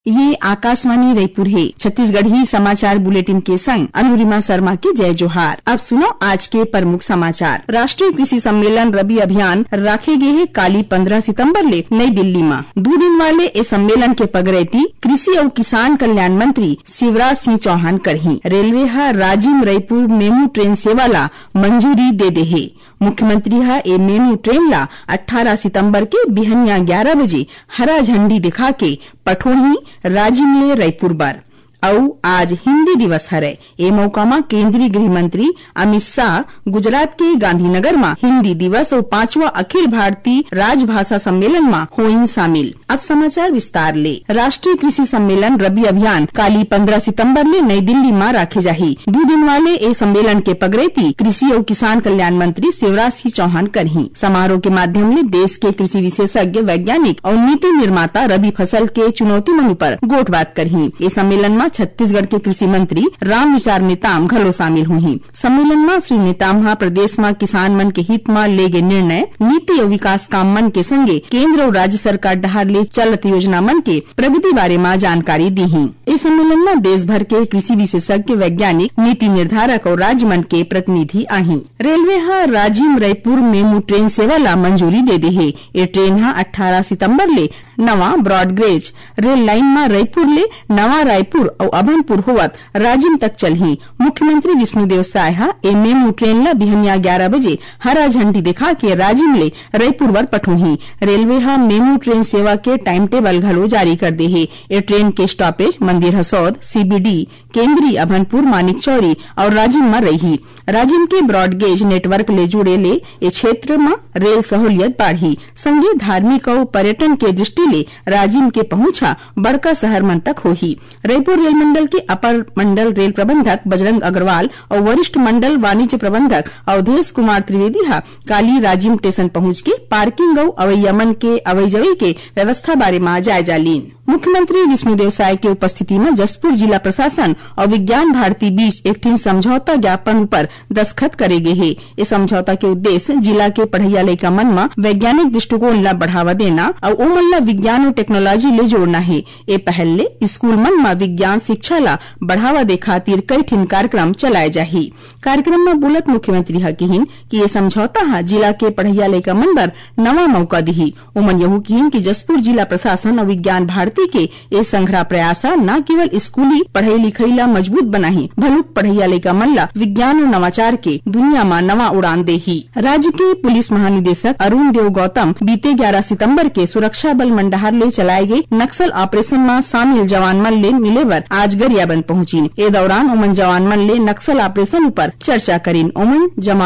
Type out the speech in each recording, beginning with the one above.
ये आकाशवाणी रायपुर है। छत्तीसगढ़ी समाचार बुलेटिन के संग अनुरिमा शर्मा की जय जोहार। अब सुनो आज के प्रमुख समाचार। राष्ट्रीय कृषि सम्मेलन रबी अभियान राखे गए है काली 15 सितंबर ले नई दिल्ली में 2 दिन वाले इस सम्मेलन के पगरेती कृषि और किसान कल्याण मंत्री शिवराज सिंह चौहान करही। रेलवे हा राजिम रायपुर मेमू ट्रेन सेवा ला मंजूरी दे दे है। मुख्यमंत्री हा ए मेमू ट्रेन ला 18 सितंबर के बिहनिया 11 बजे हरा झंडी दिखा के पठोही राजिम ले रायपुर बर। और आज हिंदी दिवस हरे। ए मौका में केंद्रीय गृह मंत्री अमित शाह गुजरात के गांधीनगर में हिंदी दिवस और 5वां अखिल भारतीय राजभाषा सम्मेलन में होइन शामिल। अब समाचार विस्तार ले। राष्ट्रीय कृषि सम्मेलन रबी अभियान काली 15 सितंबर ले नई दिल्ली में राखे जाही। 2 दिन वाले ए सम्मेलन के पगरेती कृषि और किसान कल्याण मंत्री शिवराज सिंह चौहान करही। समारोह के माध्यम ले देश के कृषि विशेषज्ञ, वैज्ञानिक और नीति निर्माता रबी फसल के चुनौती मन पर गोठबात करही। इस सम्मेलन में छत्तीसगढ़ के कृषि मंत्री राम विचार नेताम घलो शामिल हुई। सम्मेलन में श्री नेताम प्रदेश में किसान मन के हित में ले गए निर्णय, नीति और विकास काम मन के संगे केंद्र और राज्य सरकार डहार ले चलत योजना मन के प्रगति बारे में जानकारी दी ही। इस सम्मेलन में देश भर के कृषि विशेषज्ञ, वैज्ञानिक, नीति निर्धारक और राज्य मन के प्रतिनिधि आही। रेलवे हा राजिम रायपुर मेमू ट्रेन सेवा ला मंजूरी दे दे है। ये ट्रेन हा 18 सितंबर ले नवा ब्रॉडगेज रेल लाइन में रायपुर ले नवा रायपुर और अभनपुर होवत राजिम तक चलही। मुख्यमंत्री विष्णुदेव साय हा ए मेमू ट्रेन ला बिहनिया 11 बजे हरा झंडी दिखा के राजिम ले रायपुर वर पठोही। रेलवे हा मेमू ट्रेन सेवा के टाइम टेबल घलो जारी कर दे है। ये ट्रेन के स्टॉपेज मंदिर हसौद, सीबीडी, केंद्रीय, अभनपुर, मानिकचौरी और राजिम में रही। राजिम के ब्रॉडगेज नेटवर्क ले जुड़े ले ए क्षेत्र में रेल सहूलियत बढ़ी। संगे धार्मिक और पर्यटन के दृष्टि ले राजिम के पहुंचा बड़का शहर मन तक होही। रायपुर रेल मंडल के अपर मंडल रेल प्रबंधक बजरंग अग्रवाल और वरिष्ठ मंडल वाणिज्य प्रबंधक अवधेश कुमार त्रिवेदी हा काली राजिम स्टेशन पहुंच के पार्किंग और अवैयमन के अवैजवी के व्यवस्था बारे में जायजा लीन। मुख्यमंत्री विष्णुदेव साय के उपस्थिति में जसपुर जिला प्रशासन और विज्ञान भारती बीच एक समझौता ज्ञापन पर दस्तखत करे गए है। इस समझौता के उद्देश्य जिला के पढ़ैया लइका मन में वैज्ञानिक दृष्टिकोण ला बढ़ावा देना और ओमन ला विज्ञान और टेक्नोलॉजी ले जोड़ना है। ये पहले स्कूल मन में विज्ञान शिक्षा ला बढ़ावा दे खातिर कई ठिन कार्यक्रम चलाए जाही। कार्यक्रम में बोलत मुख्यमंत्री हा कहिन कि ये समझौता हा जिला के पढ़ैया लइका मन बर नवा मौका दिही। ओमन यहू कहिन कि जसपुर जिला प्रशासन और विज्ञान भारती के ये संघरा प्रयास न केवल स्कूली पढ़ाई लिखाई ला मजबूत बनाही, भलुक पढ़ैया लइका मन ला विज्ञान और नवाचार के दुनिया में नवा उड़ान देही। राज्य के पुलिस महानिदेशक अरुण देव गौतम बीते 11 सितंबर के सुरक्षा बल मंडहार ले चलाए गए नक्सल ऑपरेशन में शामिल जवान मन ले मिले बर आज गरियाबंद पहुंची। ए दौरान ओमन जवान मन ले नक्सल ऑपरेशन ऊपर चर्चा करीन। ओमन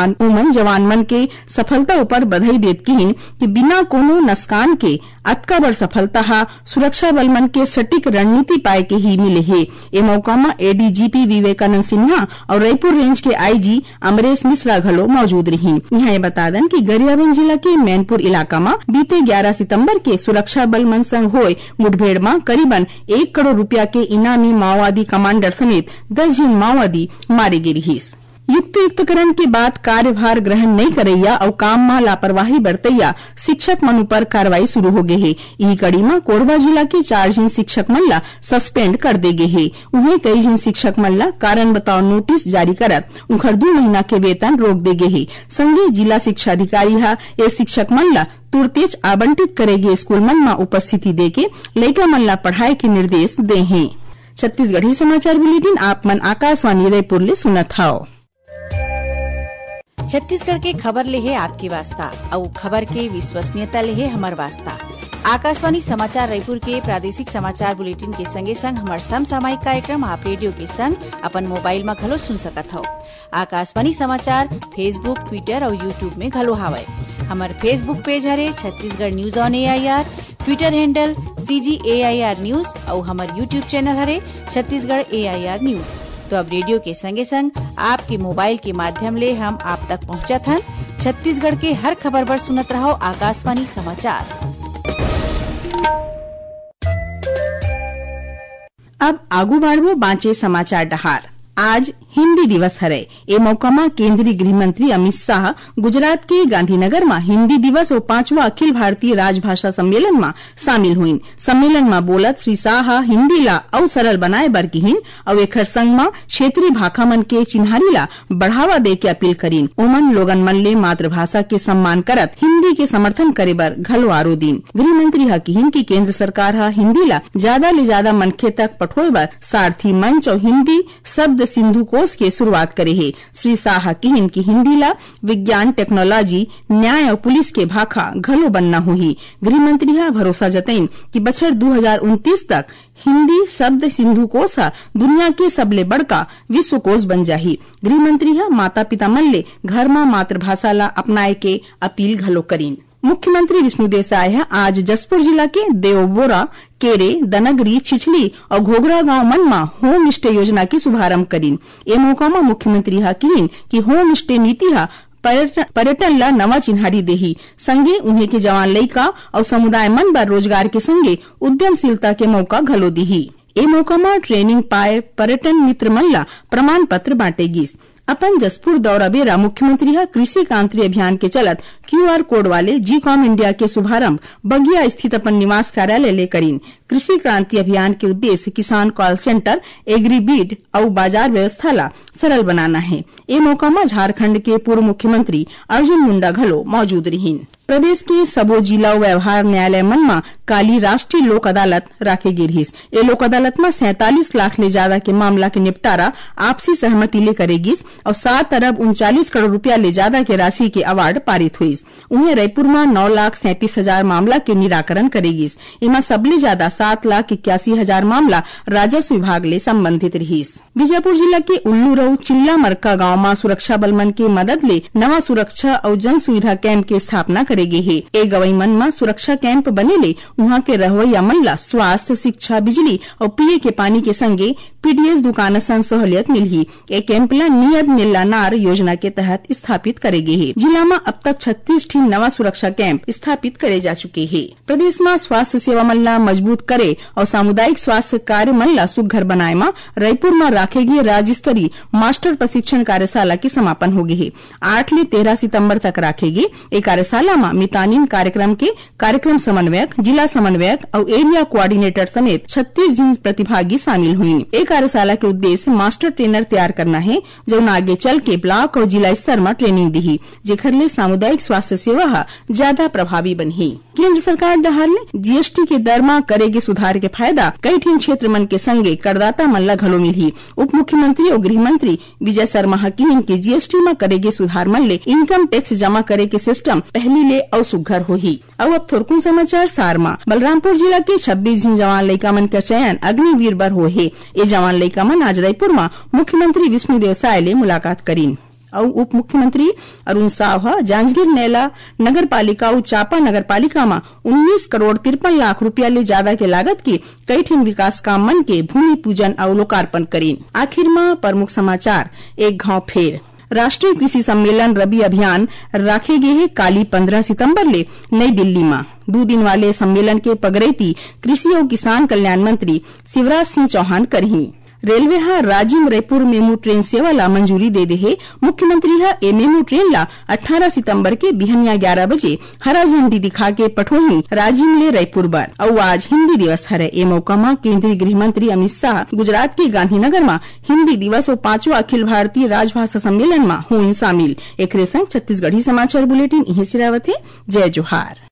जवान मन के सफलता ऊपर बधाई देत कहिन कि बिना कोनो नस्कान के अतका बड़ सफलता हा सुरक्षा बल मन के सटीक रणनीति पाए के ही मिले है। ए मौका में एडीजीपी विवेकानंद सिन्हा और रायपुर रेंज के आईजी अमरेश मिश्रा घलो मौजूद रही। यहाँ ये बता दें कि गरियाबंद जिला के मैनपुर इलाका में बीते 11 सितंबर के सुरक्षा बल मन संग होए मुठभेड़ में करीबन 1 करोड़ रुपया के इनामी माओवादी कमांडर समेत 10 जन माओवादी मारे गए रहीस। युक्तिकरण के बाद कार्यभार ग्रहण नहीं करैया और काम में लापरवाही बरतैया शिक्षक मन पर कार्रवाई शुरू हो गए है। यही कड़ी में कोरबा जिला के 4 जन शिक्षक मन ला सस्पेंड कर दे गए है। उन्हें कई जन शिक्षक मन ला कारण बताओ नोटिस जारी करत उखर 2 महीना के वेतन रोक दे गए है। संगे जिला शिक्षा अधिकारी हा ये शिक्षक मन ला तुरतेज आवंटित करेगी स्कूल मन में उपस्थिति दे के लइका मन ला पढ़ाई के निर्देश दे है। छत्तीसगढ़ी समाचार बुलेटिन आप मन आकाशवाणी रायपुर ले सुनत हाव। छत्तीसगढ़ के खबर ले है आपकी वास्ता और खबर के विश्वसनीयता ले है हमार वास्ता। आकाशवाणी समाचार रायपुर के प्रादेशिक समाचार बुलेटिन के संगे संग हमार समसामयिक कार्यक्रम आप रेडियो के संग अपन मोबाइल में घलो सुन सकत हो। आकाशवाणी समाचार फेसबुक, ट्विटर और यूट्यूब में घलो हावय। हमार फेसबुक पेज हरे Chhattisgarh news on AIR, Twitter handle CGAIR news और हमार यूट्यूब चैनल हरे छत्तीसगढ़ AIR न्यूज। तो अब रेडियो के संगे संग आपके मोबाइल के माध्यम ले हम आप तक पहुंचत हन। छत्तीसगढ़ के हर खबर बर सुनत रहो आकाशवाणी समाचार। अब आगू बढ़ो बाँचे समाचार डहार। आज हिंदी दिवस हरे। ए मौका में केंद्रीय गृह मंत्री अमित शाह गुजरात के गांधीनगर में हिंदी दिवस और 5वां अखिल भारतीय राजभाषा सम्मेलन में शामिल हुईन। सम्मेलन में बोलत श्री शाह हिंदी ला और सरल बनाए बर किहिन और एकर संग में क्षेत्रीय भाषा मन के चिन्हारी ला बढ़ावा दे के अपील करीन। ओमन लोगन मन ले मातृभाषा के सम्मान करत हिंदी के समर्थन करे बर घलो आरो दिन। गृह मंत्री हा किहिन की केंद्र सरकार हा हिंदी ला ज्यादा ले ज्यादा मनखे तक पठोए बर सारथी मंच और हिंदी शब्द सिंधु कोश के शुरुआत करे है। श्री शाह किहिन की हिंदी ला विज्ञान, टेक्नोलॉजी, न्याय और पुलिस के भाखा घलो बनना होही। गृह मंत्री हा भरोसा जतईन कि बछर 2029 तक हिंदी शब्द सिंधु कोश दुनिया के सबले बड़का विश्व कोश बन जाही। गृह मंत्री हा माता पिता मन ले घर में मातृभाषा ला अपनाए के अपील घलो करीन। मुख्यमंत्री विष्णुदेव साय आज जसपुर जिला के देवबोरा, केरे, दनगरी, छिछली और घोघरा गांव मन में होम स्टे योजना की शुभारंभ करीन। ए मौका में मुख्यमंत्री हा कहिन कि होम स्टे नीति हा पर्यटन ला नवा चिन्हारी देही, संगे उन्हें के जवान लइका और समुदाय मन बर रोजगार के संगे उद्यमशीलता के मौका घलो दीही। ए मौका में ट्रेनिंग पाए पर्यटन मित्र मन ला प्रमाण पत्र बांटेगिस। अपन जसपुर दौरा बेरा मुख्यमंत्री हा कृषि क्रांति अभियान के चलत QR कोड वाले जी-कॉम इंडिया के शुभारंभ बगिया स्थित अपन निवास कार्यालय ले करीन। कृषि क्रांति अभियान के उद्देश्य किसान कॉल सेंटर, एग्रीबीड और बाजार व्यवस्था ला सरल बनाना है। ए मौका में झारखंड के पूर्व मुख्यमंत्री अर्जुन मुंडा घलो मौजूद रहीन। प्रदेश के सबो जिला व्यवहार न्यायालय मन में काली राष्ट्रीय लोक अदालत राखे गे रहिस। ए लोक अदालत में 47 लाख ले ज्यादा के मामला के निपटारा आपसी सहमति ले करेगिस और 7 अरब 39 करोड़ रुपया ले ज्यादा के राशि के अवार्ड पारित हुईस। उन्हें रायपुर में 9,37,000 मामला के निराकरण करेगिस। इमा सबले ज्यादा 7,81,000 मामला राजस्व विभाग ले संबंधित रहिस। बीजापुर जिला के उल्लूरऊ चिल्ला मरका गांव में सुरक्षा बल मन के मदद ले नवा सुरक्षा और जन सुविधा कैंप के स्थापना करेगे है। ए गवई मन में सुरक्षा कैंप बने ले वहाँ के रहवैया मन ला स्वास्थ्य, शिक्षा, बिजली और पिए के पानी के संगे PDS दुकान सन सहूलियत मिलही। ए कैंप ला नियत नीला नार योजना के तहत स्थापित करेगे है। जिला में अब तक 36 ठी नवा सुरक्षा कैंप स्थापित करे जा चुके हैं। प्रदेश में स्वास्थ्य सेवा मन ला मजबूत करे और सामुदायिक स्वास्थ्य कार्य मन ला सुघर बनाए में रायपुर में राखे गए राज्य स्तरीय मास्टर प्रशिक्षण कार्यशाला के समापन हो गए है। 8 ले 13 सितम्बर तक राखे गए। ए कार्यशाला में मितानिन कार्यक्रम के कार्यक्रम समन्वयक, जिला समन्वयक और एरिया कोऑर्डिनेटर समेत 36 जन प्रतिभागी शामिल हुई। एक कार्यशाला के उद्देश्य मास्टर ट्रेनर तैयार करना है जो आगे चल के ब्लॉक और जिला स्तर में ट्रेनिंग दी, जेखर ले सामुदायिक स्वास्थ्य सेवा ज्यादा प्रभावी बनी। केंद्र सरकार डहार ले GST के दर में करेगी सुधार के फायदा कई ठीन क्षेत्र मन के संगे करदाता मन ला घलो मिलही। उप मुख्यमंत्री और गृह मंत्री विजय शर्मा हकीन के GST में करेगी सुधार मन ले इनकम टैक्स जमा करे के सिस्टम पहली ले और सुघर होही। अब थोड़कुन समाचार सारमा बलरामपुर जिला के 26 जन जवान लइका मन का चयन अग्निवीर बर हो है। ए जवान लइका मन आज रायपुर में मुख्यमंत्री विष्णुदेव साय ले मुलाकात करीन और उप मुख्यमंत्री अरुण साव जांजगीर नेला नगर पालिका और चापा नगर पालिका में 19 करोड़ 53 लाख रुपया ले ज्यादा के लागत के कई ठीन विकास काम मन के भूमि पूजन और लोकार्पण करीन। आखिर में प्रमुख समाचार एक घाव फेर राष्ट्रीय कृषि सम्मेलन रबी अभियान राखे गए है काली 15 सितंबर ले नई दिल्ली में। 2 दिन वाले सम्मेलन के पगरेती कृषि और किसान कल्याण मंत्री शिवराज सिंह चौहान करही। Railway Rajim Raipur MEMU train सेवा ला मंजूरी दे दे है। मुख्यमंत्री ए मेमू ट्रेन ला 18 सितंबर के बिहनिया 11 बजे हरा झंडी दिखा के पठोही राजिम ले रायपुर बर। और आज हिंदी दिवस हरे। ए मौका में केंद्रीय गृह मंत्री अमित शाह गुजरात के गांधीनगर में हिंदी दिवस और 5वां अखिल भारतीय राजभाषा सम्मेलन में हुई शामिल। एक संग छत्तीसगढ़ी समाचार बुलेटिन यही सिरावत है। जय जोहार।